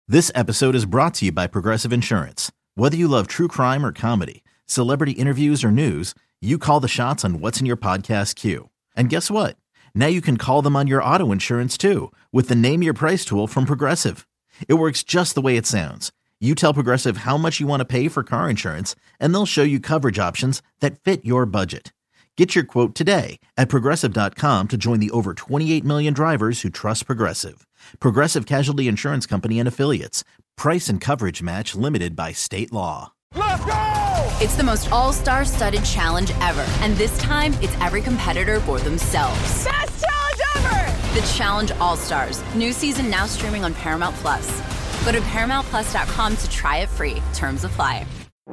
This episode is brought to you by Progressive Insurance. Whether you love true crime or comedy, celebrity interviews or news, you call the shots on what's in your podcast queue. And guess what? Now you can call them on your auto insurance too with the Name Your Price tool from Progressive. It works just the way it sounds. You tell Progressive how much you want to pay for car insurance, and they'll show you coverage options that fit your budget. Get your quote today at Progressive.com to join the over 28 million drivers who trust Progressive. Progressive Casualty Insurance Company and Affiliates. Price and coverage match limited by state law. Let's go! It's the most all-star studded challenge ever. And this time, it's every competitor for themselves. Best challenge ever! The Challenge All-Stars. New season now streaming on Paramount+. Go to ParamountPlus.com to try it free. Terms apply.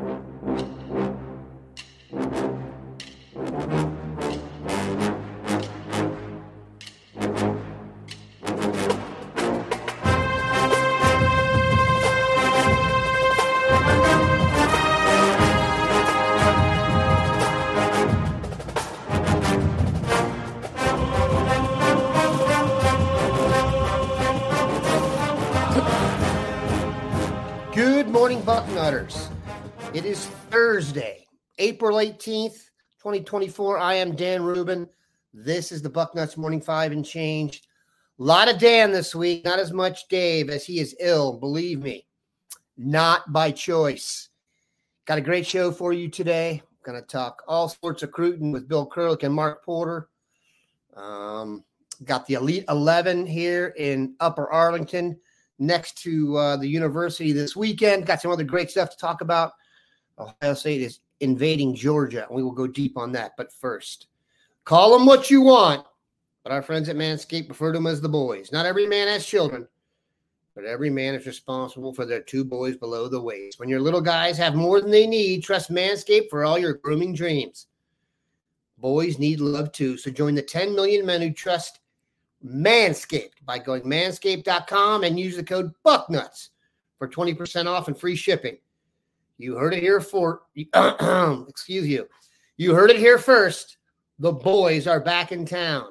Good morning, Bucknutters. It is Thursday, April 18th, 2024. I am Dan Rubin. This is the Bucknuts Morning Five and Change. A lot of Dan this week, not as much Dave as he is ill, believe me. Not by choice. Got a great show for you today. I'm going to talk all sorts of recruiting with Bill Kurelic and Mark Porter. Got the Elite 11 here in Upper Arlington, next to the university this weekend. Got some other great stuff to talk about. Ohio State is invading Georgia, and we will go deep on that. But first, call them what you want, but our friends at Manscaped refer to them as the boys. Not every man has children, but every man is responsible for their two boys below the waist. When your little guys have more than they need, trust Manscaped for all your grooming dreams. Boys need love too, so join the 10 million men who trust Manscaped by going manscaped.com and use the code BUCKNUTS for 20% off and free shipping. You heard it here excuse you. You heard it here first. The boys are back in town.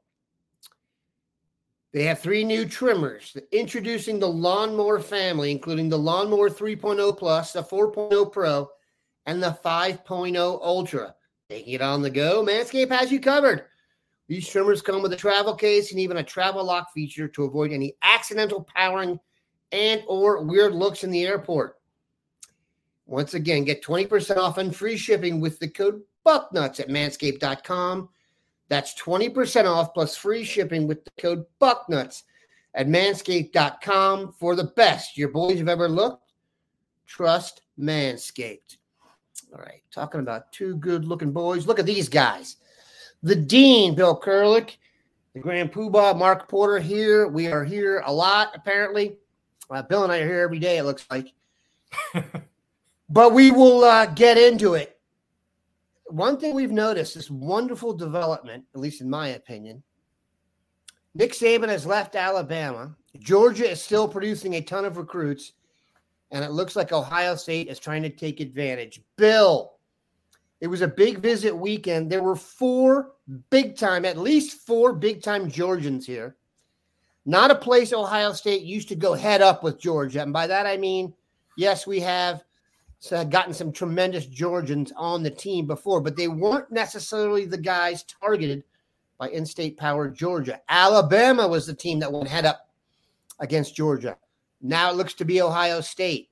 They have 3 new trimmers introducing the Lawnmower family, including the Lawnmower 3.0 Plus, the 4.0 Pro, and the 5.0 Ultra. Taking it on the go, Manscaped has you covered. These trimmers come with a travel case and even a travel lock feature to avoid any accidental powering and or weird looks in the airport. Once again, get 20% off and free shipping with the code BUCKNUTS at manscaped.com. That's 20% off plus free shipping with the code BUCKNUTS at manscaped.com for the best your boys have ever looked. Trust Manscaped. All right, talking about 2 good-looking boys. Look at these guys. The Dean, Bill Kurelic, the Grand Poobah, Mark Porter here. We are here a lot, apparently. Bill and I are here every day, it looks like. But we will get into it. One thing we've noticed, this wonderful development, at least in my opinion, Nick Saban has left Alabama. Georgia is still producing a ton of recruits, and it looks like Ohio State is trying to take advantage. Bill, it was a big visit weekend. There were at least four big-time Georgians here. Not a place Ohio State used to go head up with Georgia. And by that I mean, yes, we have gotten some tremendous Georgians on the team before, but they weren't necessarily the guys targeted by in-state power Georgia. Alabama was the team that went head up against Georgia. Now it looks to be Ohio State.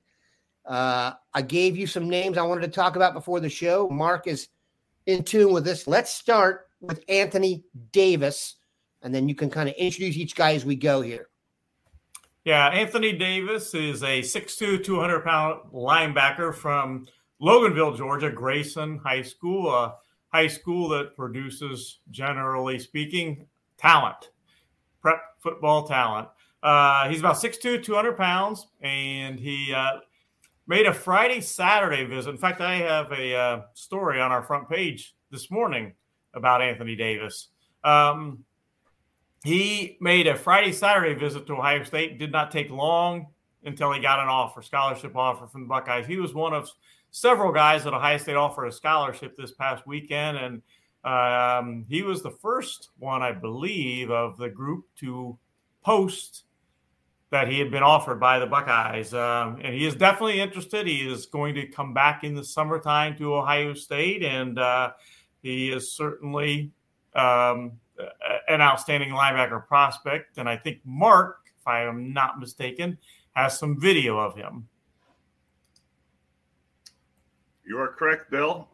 I gave you some names I wanted to talk about before the show. Mark is in tune with this. Let's start with Anthony Davis, and then you can kind of introduce each guy as we go here. Yeah, Anthony Davis is a 6'2", 200-pound linebacker from Loganville, Georgia, Grayson High School, a high school that produces, generally speaking, talent, prep football talent. He's about 6'2", 200 pounds, and he made a Friday-Saturday visit. In fact, I have a story on our front page this morning about Anthony Davis. He made a Friday-Saturday visit to Ohio State. Did not take long until he got an offer, scholarship offer from the Buckeyes. He was one of several guys that Ohio State offered a scholarship this past weekend, and he was the first one, I believe, of the group to post that he had been offered by the Buckeyes. And he is definitely interested. He is going to come back in the summertime to Ohio State, and he is certainly an outstanding linebacker prospect. And I think Mark, if I am not mistaken, has some video of him. You are correct, Bill.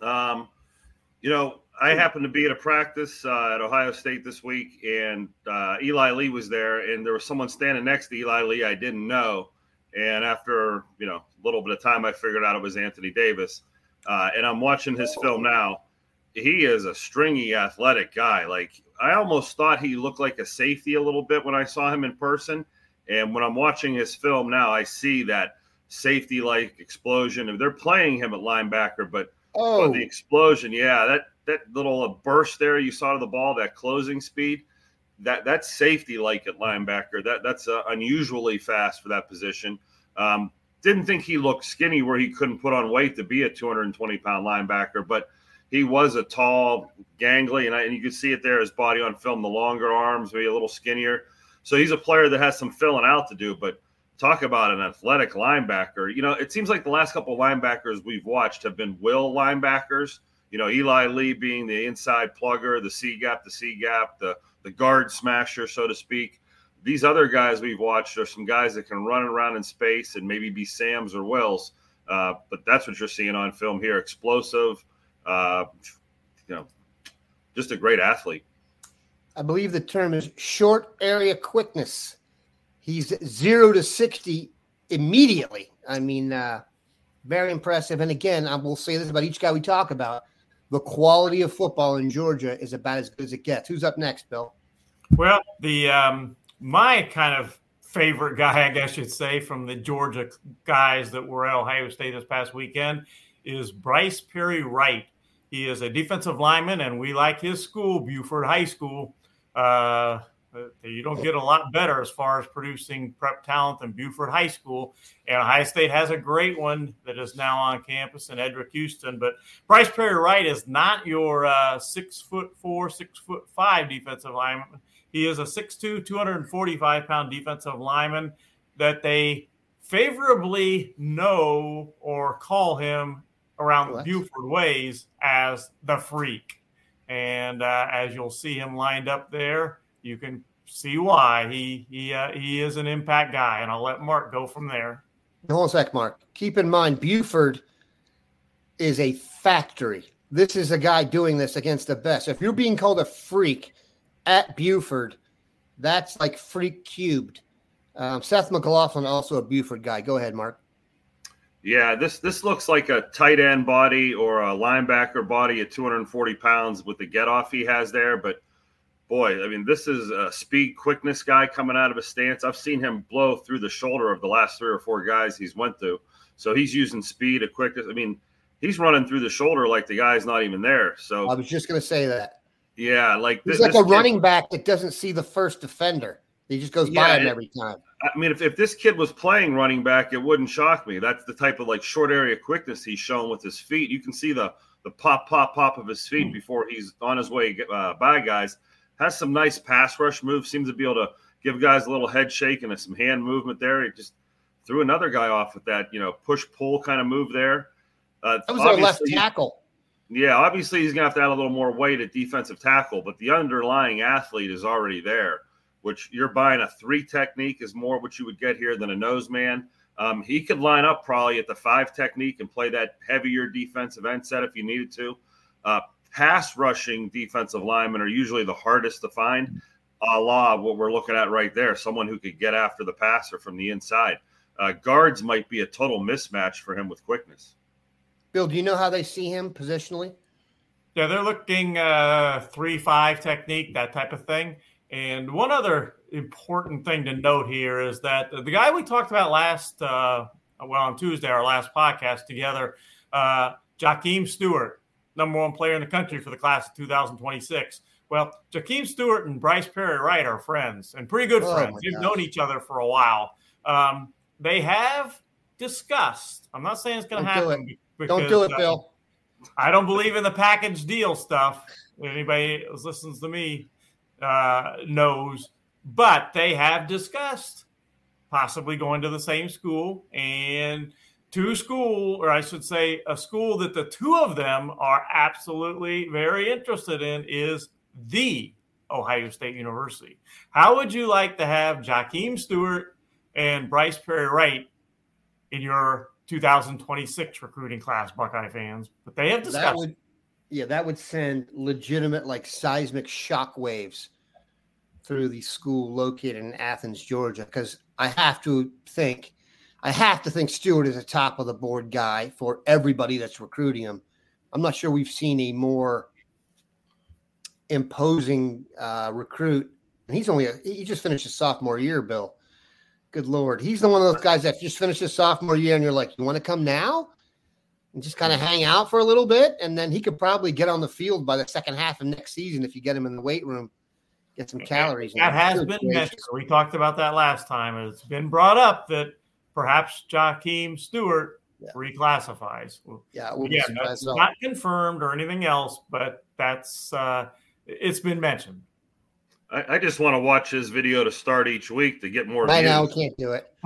I happened to be at a practice at Ohio State this week, and Eli Lee was there, and there was someone standing next to Eli Lee I didn't know. And after, a little bit of time, I figured out it was Anthony Davis. And I'm watching his film now. He is a stringy, athletic guy. Like, I almost thought he looked like a safety a little bit when I saw him in person. And when I'm watching his film now, I see that safety-like explosion. And they're playing him at linebacker, but the explosion, that little burst there you saw to the ball, that closing speed, that's safety-like at linebacker. That's unusually fast for that position. Didn't think he looked skinny where he couldn't put on weight to be a 220-pound linebacker, but he was a tall, gangly, and you could see it there, his body on film, the longer arms, maybe a little skinnier. So he's a player that has some filling out to do, but talk about an athletic linebacker. It seems like the last couple of linebackers we've watched have been will linebackers. Eli Lee being the inside plugger, the C-gap, the guard smasher, so to speak. These other guys we've watched are some guys that can run around in space and maybe be Sams or Wills. But that's what you're seeing on film here. Explosive, just a great athlete. I believe the term is short area quickness. He's 0 to 60 immediately. I mean, very impressive. And again, I will say this about each guy we talk about. The quality of football in Georgia is about as good as it gets. Who's up next, Bill? Well, my kind of favorite guy, I guess you'd say, from the Georgia guys that were at Ohio State this past weekend is Bryce Perry Wright. He is a defensive lineman, and we like his school, Buford High School. You don't get a lot better as far as producing prep talent than Buford High School. And Ohio State has a great one that is now on campus in Edric Houston. But Bryce Perry Wright is not your 6'4", 6'5" defensive lineman. He is a 6'2", 245-pound defensive lineman that they favorably know or call him around the Buford ways as the Freak. And as you'll see him lined up there, you can see why he is an impact guy, and I'll let Mark go from there. Hold on a sec, Mark. Keep in mind, Buford is a factory. This is a guy doing this against the best. If you're being called a freak at Buford, that's like freak cubed. Seth McLaughlin, also a Buford guy. Go ahead, Mark. Yeah, this looks like a tight end body or a linebacker body at 240 pounds with the get-off he has there, but boy, I mean, this is a speed, quickness guy coming out of a stance. I've seen him blow through the shoulder of the last 3 or 4 guys he's went through. So he's using speed, a quickness. I mean, he's running through the shoulder like the guy's not even there. So I was just going to say that. Yeah, like he's like a running back that doesn't see the first defender. He just goes by him every time. I mean, if this kid was playing running back, it wouldn't shock me. That's the type of like short area quickness he's shown with his feet. You can see the pop of his feet before he's on his way by guys. Has some nice pass rush moves, seems to be able to give guys a little head shake and some hand movement there. He just threw another guy off with that, push-pull kind of move there. That was our left tackle. Yeah, obviously he's going to have to add a little more weight at defensive tackle, but the underlying athlete is already there, which you're buying a 3 technique is more what you would get here than a nose man. He could line up probably at the 5 technique and play that heavier defensive end set if you needed to. Pass rushing defensive linemen are usually the hardest to find, a la what we're looking at right there, someone who could get after the passer from the inside. Guards might be a total mismatch for him with quickness. Bill, do you know how they see him positionally? Yeah, they're looking 3-5 technique, that type of thing. And one other important thing to note here is that the guy we talked about on Tuesday, our last podcast together, Jakeem Stewart, number 1 player in the country for the class of 2026. Well, Jakeem Stewart and Bryce Perry Wright are friends, and pretty good friends. They've known each other for a while. They have discussed. I'm not saying it's going to happen. Don't do it, Bill. I don't believe in the package deal stuff. Anybody who listens to me knows. But they have discussed possibly going to the same school, and a school that the two of them are absolutely very interested in is the Ohio State University. How would you like to have Jakeem Stewart and Bryce Perry-Wright in your 2026 recruiting class, Buckeye fans? But they have discussed. That would send legitimate, like, seismic shock waves through the school located in Athens, Georgia, because I have to think Stewart is a top of the board guy for everybody that's recruiting him. I'm not sure we've seen a more imposing recruit. And he just finished his sophomore year, Bill. Good Lord. He's the one of those guys that just finished his sophomore year and you're like, you want to come now? And just kind of hang out for a little bit. And then he could probably get on the field by the second half of next season if you get him in the weight room, get some calories. That has been mentioned. We talked about that last time. It's been brought up that perhaps Jakeem Stewart reclassifies. That's not confirmed or anything else, but that's it's been mentioned. I just want to watch his video to start each week to get more views. Now we can't do it.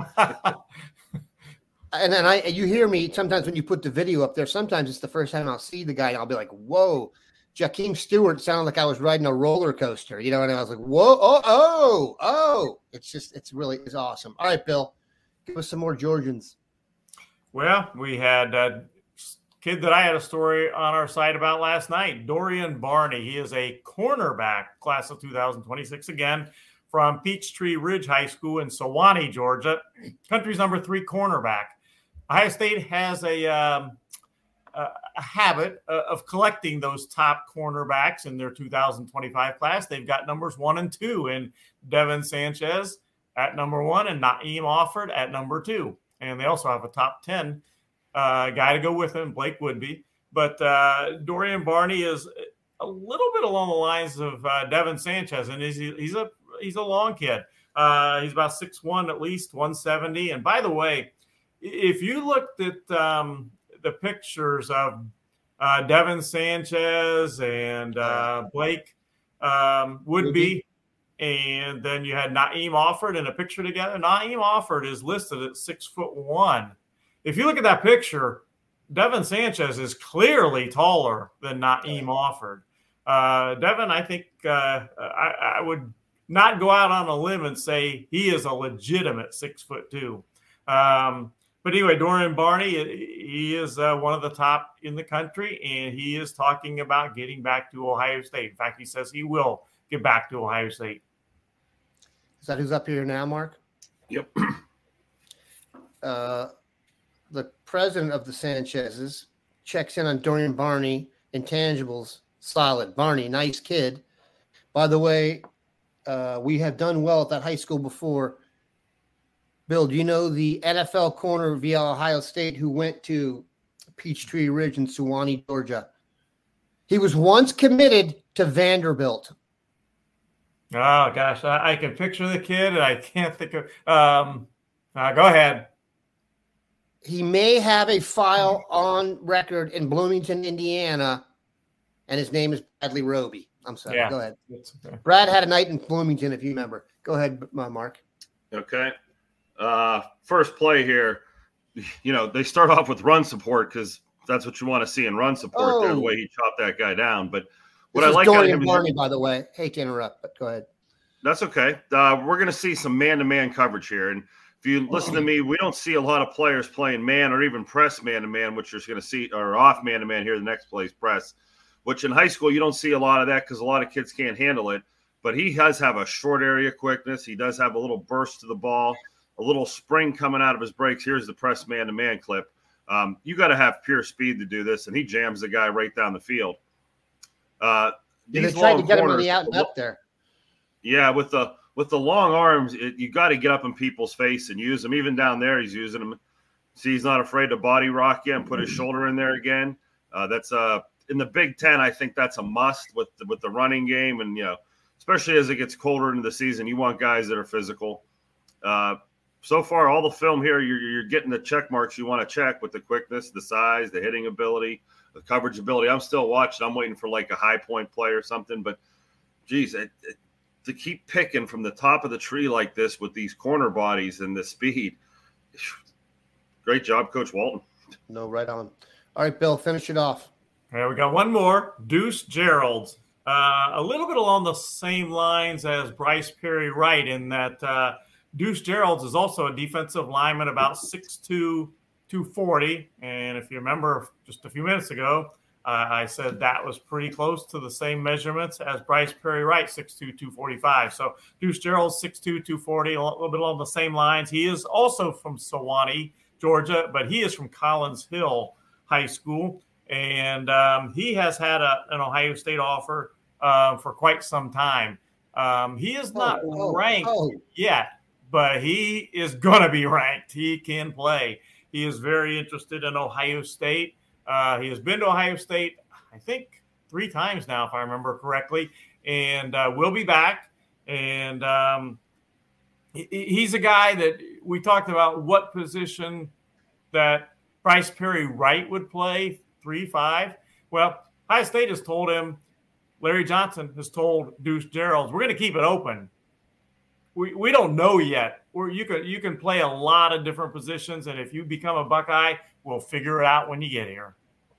And then you hear me sometimes when you put the video up there, sometimes it's the first time I'll see the guy and I'll be like, whoa, Jakeem Stewart sounded like I was riding a roller coaster, and I was like, whoa, oh. It's awesome. All right, Bill, give us some more Georgians. Well, we had a kid that I had a story on our site about last night, Dorian Barney. He is a cornerback, class of 2026 again, from Peachtree Ridge High School in Sewanee, Georgia, country's number 3 cornerback. Ohio State has a habit of collecting those top cornerbacks in their 2025 class. They've got numbers 1 and 2 in Devin Sanchez at number 1 and Naeem Offord at number 2. And they also have a top 10 guy to go with him, Blake Woodby. But Dorian Barney is a little bit along the lines of Devin Sanchez, and he's a long kid. He's about 6'1", at least 170. And by the way, if you looked at the pictures of Devin Sanchez and Blake Woodby, and then you had Naeem Offord in a picture together. Naeem Offord is listed at 6'1". If you look at that picture, Devin Sanchez is clearly taller than Naeem Offord. Devin, I think I would not go out on a limb and say he is a legitimate 6'2". But anyway, Dorian Barney, he is one of the top in the country, and he is talking about getting back to Ohio State. In fact, he says he will get back to Ohio State. Is that who's up here now, Mark? Yep. The president of the Sanchez's checks in on Dorian Barney. Intangibles, solid. Barney, nice kid. By the way, we have done well at that high school before. Bill, do you know the NFL corner via Ohio State who went to Peachtree Ridge in Sewanee, Georgia? He was once committed to Vanderbilt. Oh, gosh. I can picture the kid, and I can't think of go ahead. He may have a file on record in Bloomington, Indiana, and his name is Bradley Roby. I'm sorry. Yeah. Go ahead. Okay. Brad had a night in Bloomington, if you remember. Go ahead, Mark. Okay. First play here, they start off with run support because that's what you want to see in run support. There, the way he chopped that guy down. But what I like about him is, by the way, hate to interrupt, but go ahead. That's okay. We're going to see some man-to-man coverage here. And if you listen to me, we don't see a lot of players playing man or even press man-to-man, which you're going to see, or off man-to-man here. The next play is press, which in high school you don't see a lot of that because a lot of kids can't handle it. But he does have a short area quickness. He does have a little burst to the ball, a little spring coming out of his breaks. Here's the press man-to-man clip. You got to have pure speed to do this, and he jams the guy right down the field. They tried to get him on the out and up there. Yeah, with the long arms, you got to get up in people's face and use them. Even down there, he's using them. See, he's not afraid to body rock you and put his shoulder in there again. That's in the Big Ten. I think that's a must with the running game, and especially as it gets colder into the season, you want guys that are physical. So far, all the film here, you're getting the check marks you want to check with the quickness, the size, the hitting ability, the coverage ability. I'm still watching. I'm waiting for like a high point play or something. But, geez, to keep picking from the top of the tree like this with these corner bodies and the speed. Great job, Coach Walton. No, right on. All right, Bill, finish it off. Okay, we got one more. Deuce Gerald. A little bit along the same lines as Bryce Perry Wright in that Deuce Gerald is also a defensive lineman, about 6'2", 240. And if you remember just a few minutes ago, I said that was pretty close to the same measurements as Bryce Perry Wright, 6'2", 245. So Deuce Gerald, 6'2", 240, a little bit along the same lines. He is also from Sewanee, Georgia, but he is from Collins Hill High School. And he has had an Ohio State offer for quite some time. He is not ranked yet, but he is going to be ranked. He can play. He is very interested in Ohio State. He has been to Ohio State, I think, 3 times now, if I remember correctly, and will be back. And he's a guy that we talked about what position that Bryce Perry Wright would play, 3-5. Well, Ohio State has told him, Larry Johnson has told Deuce Gerald, we're going to keep it open. We don't know yet. You can play a lot of different positions, and if you become a Buckeye, we'll figure it out when you get here.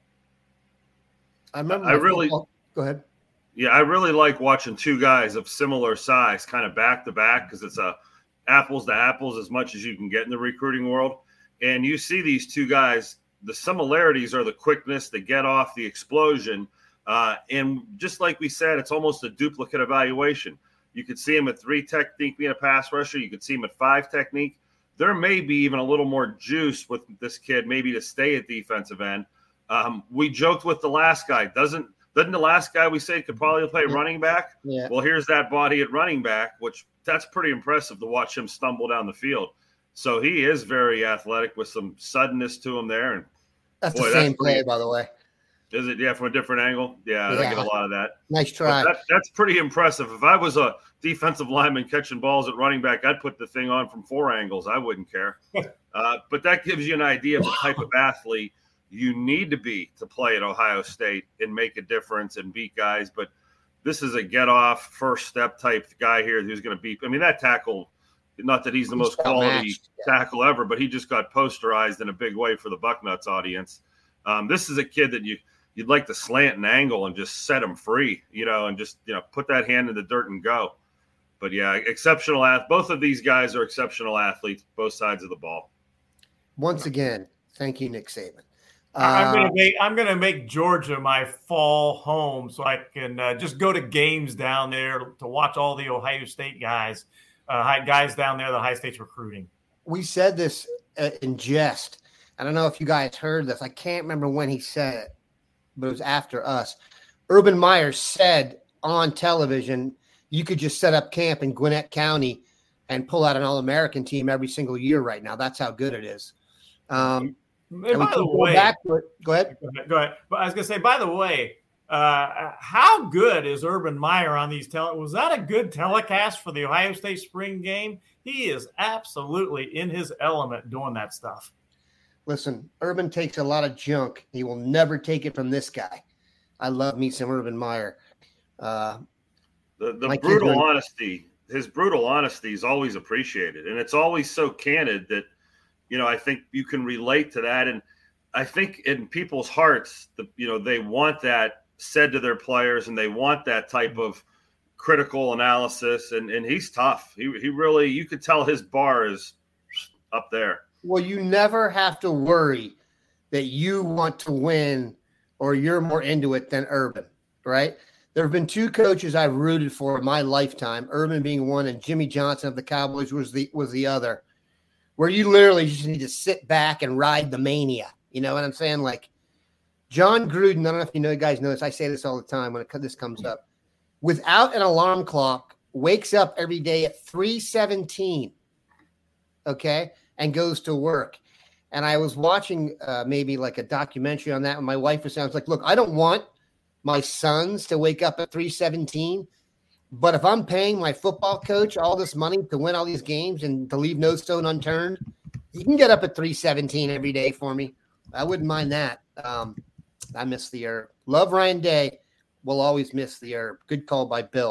I remember. Go ahead. Yeah, I really like watching 2 guys of similar size kind of back to back because it's a apples to apples as much as you can get in the recruiting world. And you see these 2 guys, the similarities are the quickness, the get off, the explosion. And just like we said, it's almost a duplicate evaluation. You could see him at 3 technique being a pass rusher. You could see him at 5 technique. There may be even a little more juice with this kid, maybe to stay at defensive end. We joked with the last guy. Doesn't the last guy we say could probably play running back? Yeah. Well, here's that body at running back, which that's pretty impressive to watch him stumble down the field. So he is very athletic with some suddenness to him there. And that's the same play, by the way. Is it? Yeah, from a different angle? Yeah, I get a lot of that. Nice try. That's pretty impressive. If I was a defensive lineman catching balls at running back, I'd put the thing on from 4 angles. I wouldn't care. But that gives you an idea of the type of athlete you need to be to play at Ohio State and make a difference and beat guys. But this is a get-off, first-step type guy here who's going to beat. I mean, that tackle, not that he's the most quality tackle ever, but he just got posterized in a big way for the Bucknuts audience. This is a kid that you'd like to slant and angle and just set him free, and just, put that hand in the dirt and go. But yeah, exceptional. Both of these guys are exceptional athletes, both sides of the ball. Once again, thank you, Nick Saban. I'm gonna make Georgia my fall home, so I can just go to games down there to watch all the Ohio State guys down there. The Ohio State's recruiting. We said this in jest. I don't know if you guys heard this. I can't remember when he said it, but it was after us. Urban Meyer said on television, you could just set up camp in Gwinnett County and pull out an All-American team every single year right now. That's how good it is. By the way, go ahead. But I was going to say, by the way, how good is Urban Meyer on these was that a good telecast for the Ohio State spring game? He is absolutely in his element doing that stuff. Listen, Urban takes a lot of junk. He will never take it from this guy. I love me some Urban Meyer. The brutal honesty, his brutal honesty is always appreciated. And it's always so candid that, I think you can relate to that. And I think in people's hearts, they want that said to their players, and they want that type of critical analysis. And he's tough. He really, you could tell his bar is up there. Well, you never have to worry that you want to win or you're more into it than Urban, right? There have been 2 coaches I've rooted for in my lifetime, Urban being one and Jimmy Johnson of the Cowboys was the other, where you literally just need to sit back and ride the mania. You know what I'm saying? Like John Gruden, I don't know if you guys know this. I say this all the time when this comes up. Without an alarm clock, wakes up every day at 3:17, okay, and goes to work. And I was watching maybe like a documentary on that, and my wife was saying, I was like, look, I don't want my sons to wake up at 3:17, but if I'm paying my football coach all this money to win all these games and to leave no stone unturned, he can get up at 3:17 every day for me. I wouldn't mind that. I miss the herb. Love Ryan Day. Will always miss the herb. Good call by Bill.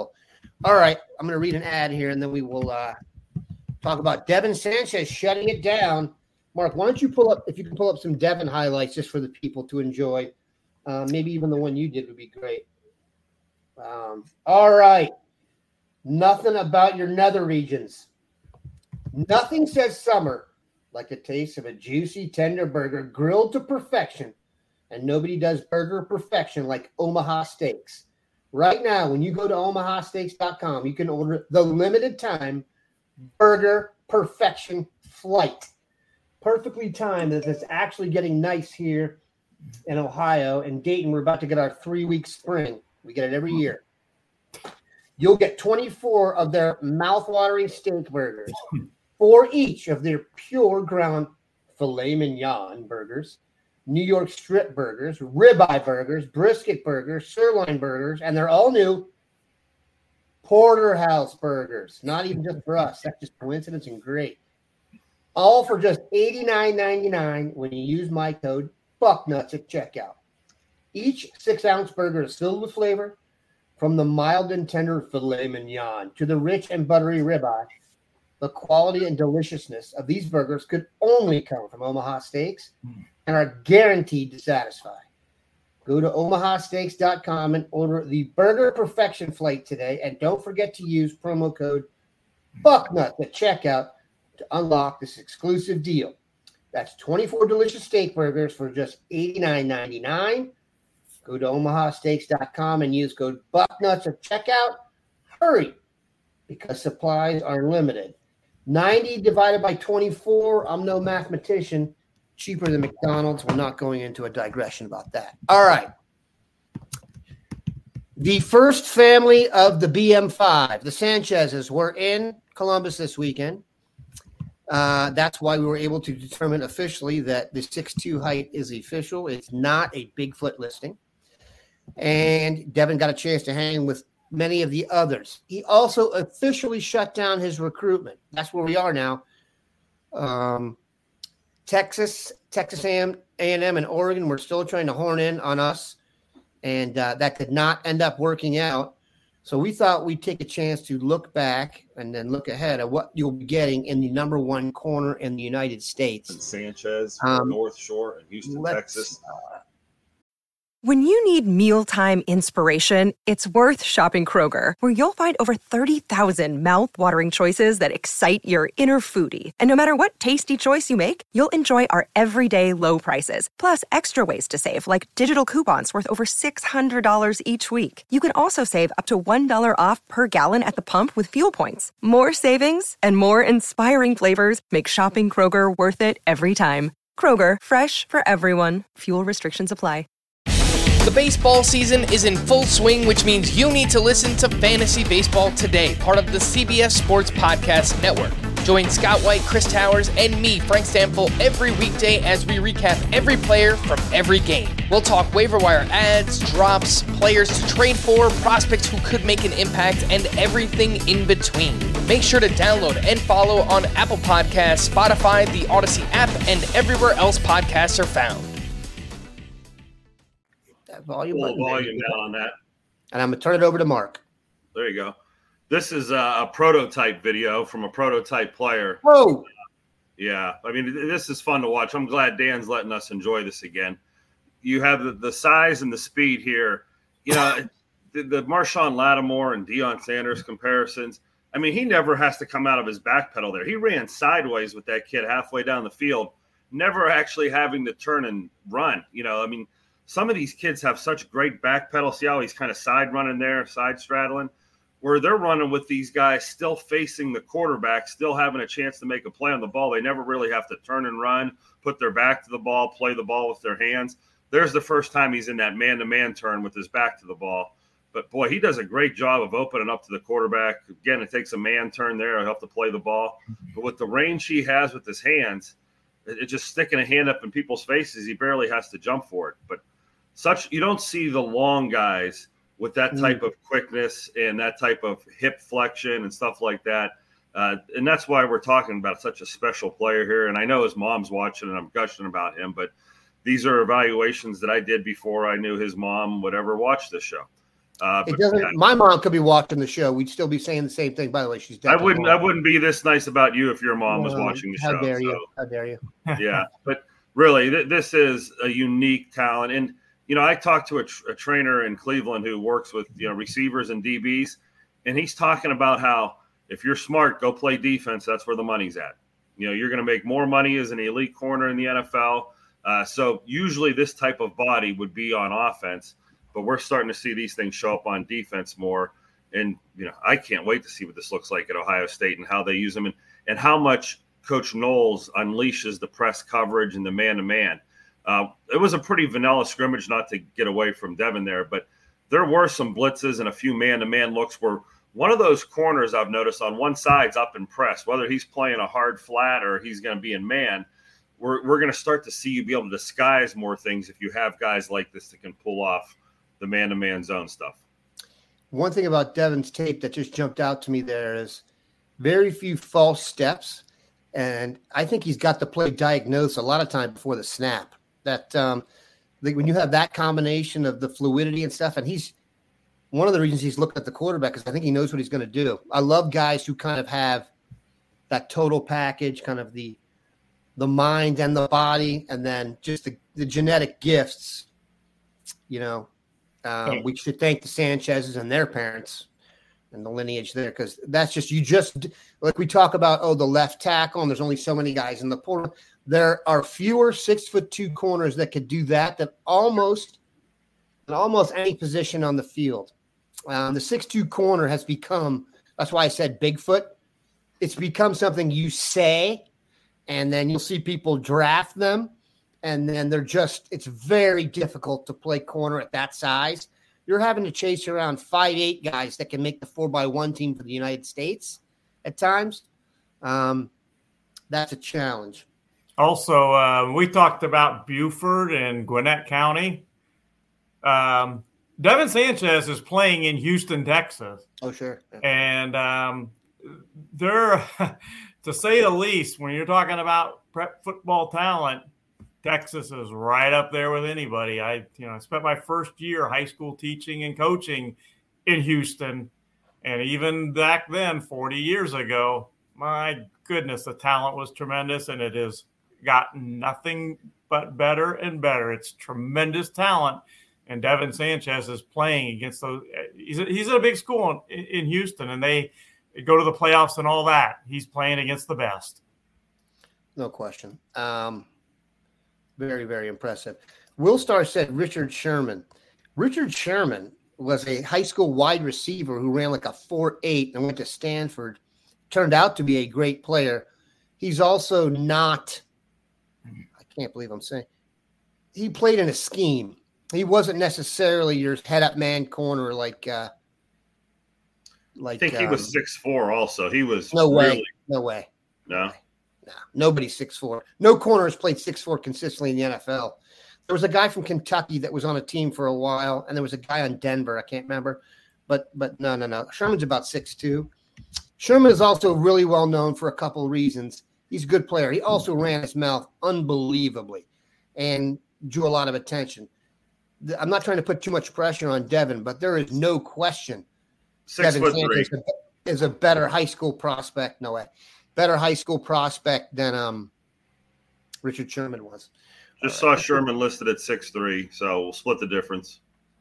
All right, I'm going to read an ad here, and then we will talk about Devin Sanchez shutting it down. Mark, why don't you if you can pull up some Devin highlights just for the people to enjoy. Maybe even the one you did would be great. All right. Nothing about your nether regions. Nothing says summer like the taste of a juicy, tender burger grilled to perfection. And nobody does burger perfection like Omaha Steaks. Right now, when you go to omahasteaks.com, you can order the limited time burger perfection flight. Perfectly timed that it's actually getting nice here in Ohio. And Dayton, we're about to get our 3-week spring. We get it every year. You'll get 24 of their mouth-watering steak burgers, 4 each of their pure ground filet mignon burgers, New York strip burgers, ribeye burgers, brisket burgers, sirloin burgers, and they're all new porterhouse burgers. Not even just for us. That's just coincidence and great. All for just $89.99 when you use my code BUCKNUTS at checkout. Each 6-ounce burger is filled with flavor, from the mild and tender filet mignon to the rich and buttery ribeye. The quality and deliciousness of these burgers could only come from Omaha Steaks and are guaranteed to satisfy. Go to omahasteaks.com and order the Burger Perfection Flight today. And don't forget to use promo code BUCKNUTS at checkout to unlock this exclusive deal. That's 24 delicious steak burgers for just $89.99. Go to omahasteaks.com and use code BUCKNUTS at checkout. Hurry, because supplies are limited. 90 divided by 24. I'm no mathematician. Cheaper than McDonald's. We're not going into a digression about that. All right. The first family of the BM5, the Sanchez's, were in Columbus this weekend. That's why we were able to determine officially that the 6'2" height is official. It's not a Bigfoot listing. And Devin got a chance to hang with many of the others. He also officially shut down his recruitment. That's where we are now. Texas A&M, and Oregon were still trying to horn in on us, and that did not end up working out. So we thought we'd take a chance to look back and then look ahead at what you'll be getting in the number 1 corner in the United States. And Sanchez, North Shore, and Houston, Texas. When you need mealtime inspiration, it's worth shopping Kroger, where you'll find over 30,000 mouth-watering choices that excite your inner foodie. And no matter what tasty choice you make, you'll enjoy our everyday low prices, plus extra ways to save, like digital coupons worth over $600 each week. You can also save up to $1 off per gallon at the pump with fuel points. More savings and more inspiring flavors make shopping Kroger worth it every time. Kroger, fresh for everyone. Fuel restrictions apply. The baseball season is in full swing, which means you need to listen to Fantasy Baseball Today, part of the CBS Sports Podcast Network. Join Scott White, Chris Towers, and me, Frank Stample, every weekday as we recap every player from every game. We'll talk waiver wire ads, drops, players to trade for, prospects who could make an impact, and everything in between. Make sure to download and follow on Apple Podcasts, Spotify, the Odyssey app, and everywhere else podcasts are found. Volume down on that. And I'm going to turn it over to Mark. There you go. This is a prototype video from a prototype player. Oh, yeah. I mean, this is fun to watch. I'm glad Dan's letting us enjoy this again. You have the size and the speed here. You know, the Marshawn Lattimore and Deion Sanders comparisons. I mean, he never has to come out of his back pedal there. He ran sideways with that kid halfway down the field, never actually having to turn and run. You know, I mean, some of these kids have such great back pedal. See how he's kind of side running there, side straddling, where they're running with these guys still facing the quarterback, still having a chance to make a play on the ball. They never really have to turn and run, put their back to the ball, play the ball with their hands. There's the first time he's in that man-to-man turn with his back to the ball. But, boy, he does a great job of opening up to the quarterback. Again, it takes a man turn there. He'll have to play the ball. But with the range he has with his hands, it's just sticking a hand up in people's faces. He barely has to jump for it. But you don't see the long guys with that type of quickness and that type of hip flexion and stuff like that. And that's why we're talking about such a special player here. And I know his mom's watching and I'm gushing about him, but these are evaluations that I did before I knew his mom would ever watch this show. It doesn't. Yeah. My mom could be watching the show. We'd still be saying the same thing. By the way, she's definitely. I wouldn't be this nice about you if your mom was watching the show. How dare you? How dare you? Yeah, but really, this is a unique talent. And I talked to a trainer in Cleveland who works with receivers and DBs, and he's talking about how if you're smart, go play defense. That's where the money's at. You're going to make more money as an elite corner in the NFL. So usually this type of body would be on offense. But we're starting to see these things show up on defense more. And, I can't wait to see what this looks like at Ohio State and how they use them and how much Coach Knowles unleashes the press coverage and the man-to-man. It was a pretty vanilla scrimmage, not to get away from Devin there, but there were some blitzes and a few man-to-man looks where one of those corners I've noticed on one side's up in press, whether he's playing a hard flat or he's going to be in man. We're going to start to see you be able to disguise more things if you have guys like this that can pull off the man-to-man zone stuff. One thing about Devin's tape that just jumped out to me there is very few false steps, and I think he's got the play diagnosed a lot of time before the snap. That when you have that combination of the fluidity and stuff, and he's one of the reasons he's looking at the quarterback is I think he knows what he's going to do. I love guys who kind of have that total package, kind of the mind and the body, and then just the genetic gifts, we should thank the Sanchez's and their parents and the lineage there, because that's just like we talk about, the left tackle, and there's only so many guys in the portal. There are fewer 6'2" corners that could do that than almost any position on the field. The 6'2" corner has become, that's why I said Bigfoot. It's become something you say, and then you'll see people draft them. And then it's very difficult to play corner at that size. You're having to chase around 5'8" guys that can make the 4x1 team for the United States at times. That's a challenge. Also, we talked about Beaufort and Gwinnett County. Devin Sanchez is playing in Houston, Texas. Oh, sure. Yeah. And they're, to say the least, when you're talking about prep football talent, Texas is right up there with anybody. I spent my first year high school teaching and coaching in Houston. And even back then, 40 years ago, my goodness, the talent was tremendous, and it has gotten nothing but better and better. It's tremendous talent. And Devin Sanchez is playing against those. He's at a big school in Houston, and they go to the playoffs and all that. He's playing against the best. No question. Very, very impressive. Will Starr said Richard Sherman. Richard Sherman was a high school wide receiver who ran like a 4.8 and went to Stanford. Turned out to be a great player. He's also not – I can't believe I'm saying – he played in a scheme. He wasn't necessarily your head-up man corner like I think he was 6'4" also. He was – No way. Really, no way. No? No, nobody's 6'4". No corner has played 6'4" consistently in the NFL. There was a guy from Kentucky that was on a team for a while, and there was a guy on Denver. I can't remember. But no. Sherman's about 6'2". Sherman is also really well known for a couple of reasons. He's a good player. He also ran his mouth unbelievably and drew a lot of attention. I'm not trying to put too much pressure on Devin, but there is no question 6'3" is a better high school prospect. No way. Better high school prospect than Richard Sherman was. Just saw Sherman listed at 6'3", so we'll split the difference.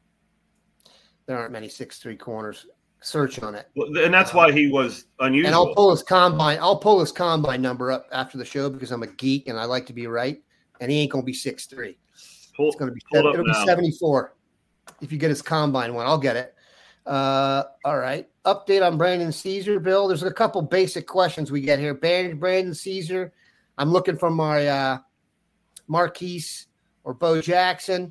There aren't many 6'3" corners. Search on it. And that's why he was unusual. And I'll pull his combine number up after the show because I'm a geek and I like to be right. And he ain't going to be 6'3". It's going to be it'll be 74. If you get his combine one, I'll get it. All right. Update on Brandon Caesar, Bill. There's a couple basic questions we get here. Brandon Caesar. I'm looking for my Marquise or Bo Jackson.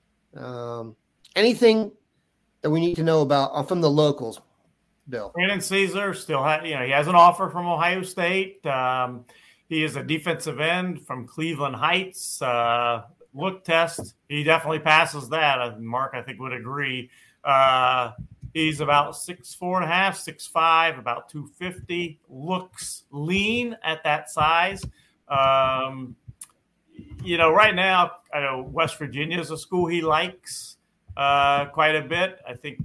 Anything that we need to know about from the locals, Bill? Brandon Caesar still he has an offer from Ohio State. He is a defensive end from Cleveland Heights. Look test. He definitely passes that. Mark, I think, would agree. He's about 6'4.5", 6'5", about 250. Looks lean at that size. Right now, I know West Virginia is a school he likes. quite a bit. I think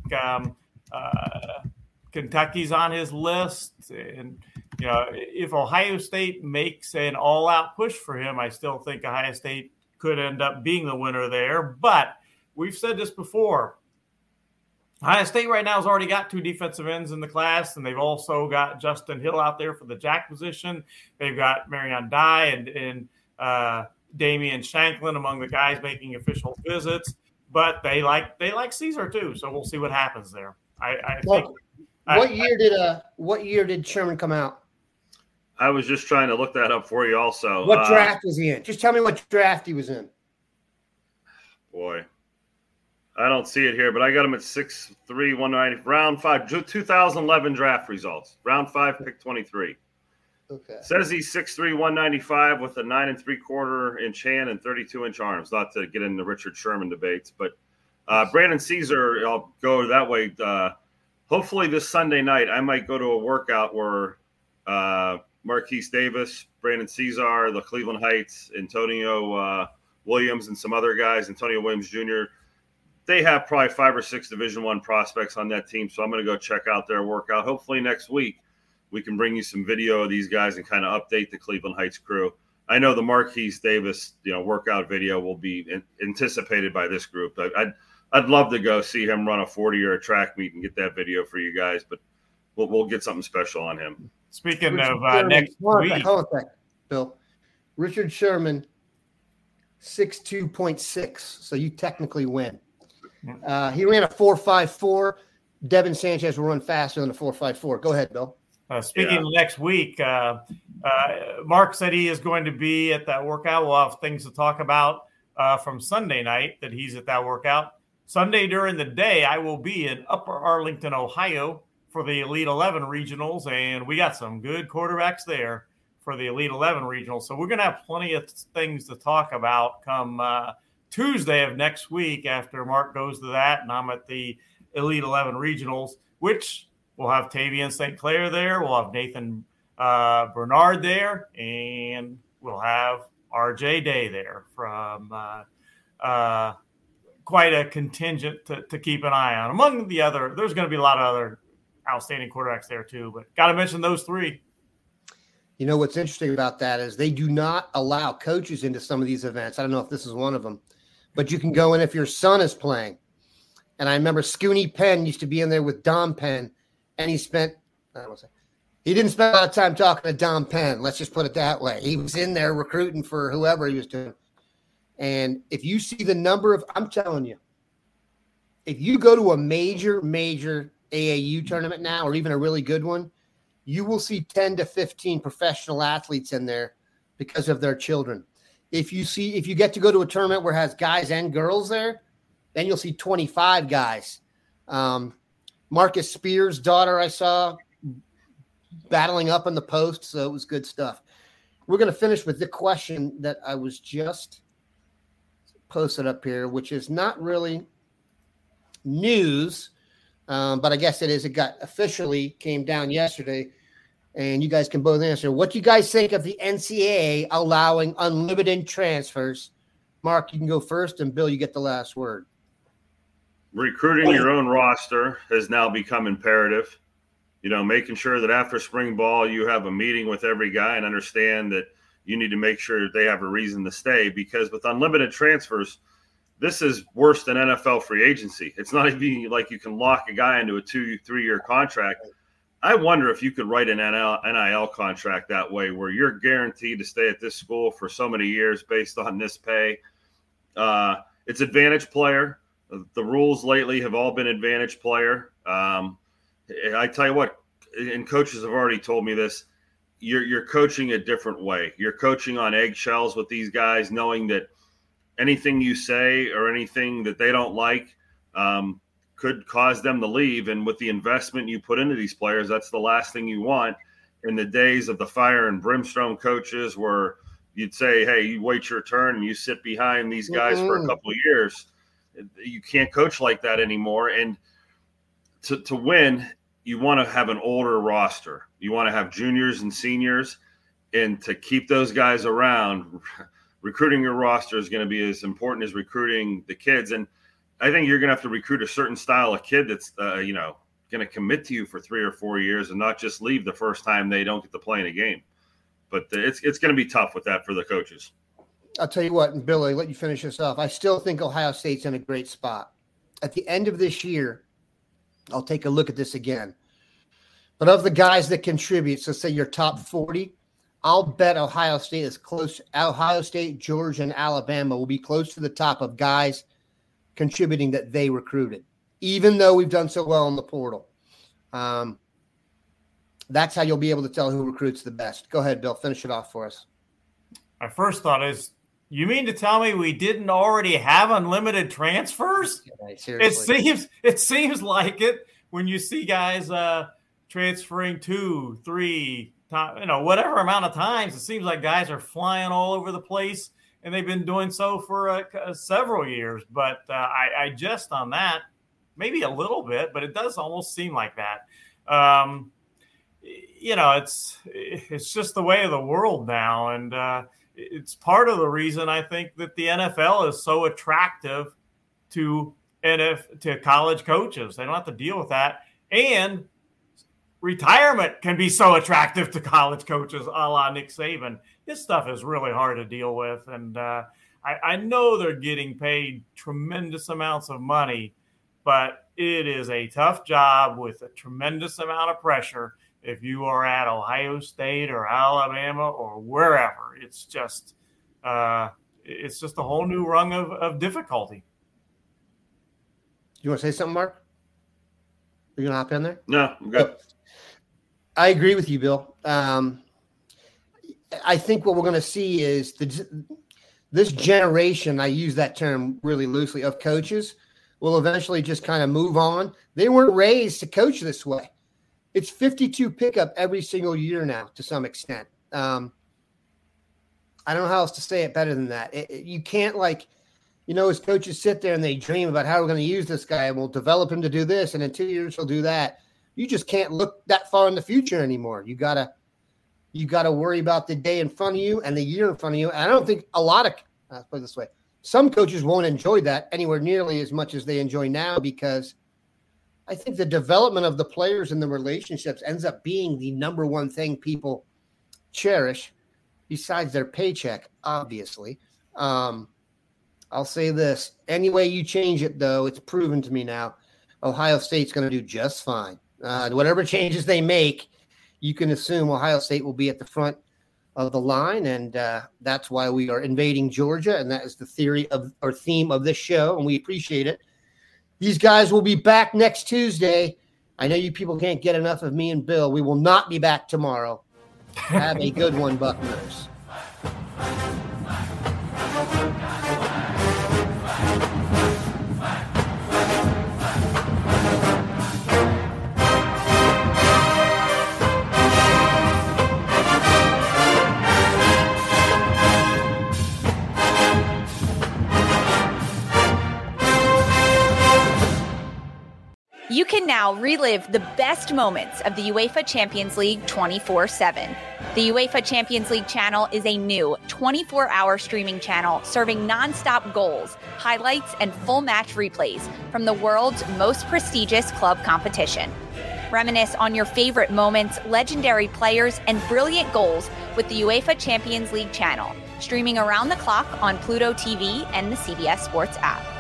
Kentucky's on his list. And, if Ohio State makes an all-out push for him, I still think Ohio State could end up being the winner there. But we've said this before. Ohio State right now has already got 2 defensive ends in the class, and they've also got Justin Hill out there for the jack position. They've got Marion Dye and Damian Shanklin among the guys making official visits. But they like Caesar too, so we'll see what happens there. I think. What year did Sherman come out? I was just trying to look that up for you also. What draft was he in? Just tell me what draft he was in. Boy, I don't see it here, but I got him at 6'3", 190, round 5, 2011 draft results. Round 5, pick 23. Okay. Says he's 6'3", 195 with a 9 3/4 inch hand and 32-inch arms. Not to get into Richard Sherman debates, but Brandon Caesar, I'll go that way. Hopefully this Sunday night, I might go to a workout where Marquise Davis, Brandon Caesar, the Cleveland Heights, Antonio Williams, and some other guys, Antonio Williams Jr., they have probably 5 or 6 Division I prospects on that team. So I'm going to go check out their workout. Hopefully next week we can bring you some video of these guys and kind of update the Cleveland Heights crew. I know the Marquise Davis, workout video will be anticipated by this group. I'd love to go see him run a 40 or a track meet and get that video for you guys, but we'll get something special on him. Speaking of next week. Hold on, Bill. Richard Sherman, 6'2.6", so you technically win. He ran a 4.54. Devin Sanchez will run faster than a 4.54. Go ahead, Bill. Speaking of next week, Mark said he is going to be at that workout. We'll have things to talk about from Sunday night that he's at that workout. Sunday during the day, I will be in Upper Arlington, Ohio for the Elite 11 regionals, and we got some good quarterbacks there for the Elite 11 regionals. So we're going to have plenty of things to talk about come Tuesday of next week after Mark goes to that, and I'm at the Elite 11 regionals, which we'll have Tavian St. Clair there. We'll have Nathan Bernard there, and we'll have RJ Day there from quite a contingent to keep an eye on. Among the other, there's going to be a lot of other outstanding quarterbacks there too, but got to mention those 3. You know what's interesting about that is they do not allow coaches into some of these events. I don't know if this is one of them, but you can go in if your son is playing. And I remember Scooney Penn used to be in there with Dom Penn, and he didn't spend a lot of time talking to Dom Penn. Let's just put it that way. He was in there recruiting for whoever he was doing. And if you see the number of, I'm telling you, if you go to a major AAU tournament now, or even a really good one, you will see 10 to 15 professional athletes in there because of their children. If you get to go to a tournament where it has guys and girls there, then you'll see 25 guys. Marcus Spears' daughter I saw battling up in the post, so it was good stuff. We're going to finish with the question that I was just posted up here, which is not really news, but I guess it is. It got officially came down yesterday, and you guys can both answer. What do you guys think of the NCAA allowing unlimited transfers? Mark, you can go first, and Bill, you get the last word. Recruiting your own roster has now become imperative. Making sure that after spring ball, you have a meeting with every guy and understand that you need to make sure they have a reason to stay, because with unlimited transfers, this is worse than NFL free agency. It's not even like you can lock a guy into a 2-3-year contract. I wonder if you could write an NIL contract that way, where you're guaranteed to stay at this school for so many years based on this pay. It's advantage player. The rules lately have all been advantage player. I tell you what, and coaches have already told me this, you're coaching a different way. You're coaching on eggshells with these guys, knowing that anything you say or anything that they don't like could cause them to leave. And with the investment you put into these players, that's the last thing you want. In the days of the fire and brimstone coaches where you'd say, hey, you wait your turn and you sit behind these guys for a couple of years, you can't coach like that anymore. And to win, you want to have an older roster. You want to have juniors and seniors, and to keep those guys around, recruiting your roster is going to be as important as recruiting the kids. And I think you're going to have to recruit a certain style of kid that's, going to commit to you for 3 or 4 years and not just leave the first time they don't get to play in a game. But it's going to be tough with that for the coaches. I'll tell you what, and Billy, let you finish this off. I still think Ohio State's in a great spot. At the end of this year, I'll take a look at this again. But of the guys that contribute, so say your top 40, I'll bet Ohio State is close. Ohio State, Georgia, and Alabama will be close to the top of guys contributing that they recruited, even though we've done so well in the portal. That's how you'll be able to tell who recruits the best. Go ahead, Bill. Finish it off for us. My first thought is, you mean to tell me we didn't already have unlimited transfers? Yeah, seriously. It seems like it when you see guys transferring 2, 3, whatever amount of times. It seems like guys are flying all over the place, and they've been doing so for several years. But I jest on that, maybe a little bit, but it does almost seem like that. It's just the way of the world now, and it's part of the reason I think that the NFL is so attractive to college coaches. They don't have to deal with that, and retirement can be so attractive to college coaches, a la Nick Saban. This stuff is really hard to deal with, and I know they're getting paid tremendous amounts of money, but it is a tough job with a tremendous amount of pressure. If you are at Ohio State or Alabama or wherever, it's just a whole new rung of difficulty. You want to say something, Mark? Are you going to hop in there? No, I'm good. I agree with you, Bill. I think what we're going to see is this generation, I use that term really loosely, of coaches will eventually just kind of move on. They weren't raised to coach this way. It's 52 pickup every single year now to some extent. I don't know how else to say it better than that. You can't as coaches sit there and they dream about how we're going to use this guy and we'll develop him to do this, and in 2 years he'll do that. You just can't look that far in the future anymore. You gotta worry about the day in front of you and the year in front of you. And I don't think let's put it this way, some coaches won't enjoy that anywhere nearly as much as they enjoy now, because I think the development of the players and the relationships ends up being the number one thing people cherish besides their paycheck, obviously. I'll say this. Any way you change it, though, it's proven to me now, Ohio State's going to do just fine. Whatever changes they make, you can assume Ohio State will be at the front of the line, and that's why we are invading Georgia, and that is the theme of this show, and we appreciate it. These guys will be back next Tuesday. I know you people can't get enough of me and Bill. We will not be back tomorrow. Have a good one, Buckners. You can now relive the best moments of the UEFA Champions League 24/7. The UEFA Champions League channel is a new 24-hour streaming channel serving non-stop goals, highlights, and full match replays from the world's most prestigious club competition. Reminisce on your favorite moments, legendary players, and brilliant goals with the UEFA Champions League channel, streaming around the clock on Pluto TV and the CBS Sports app.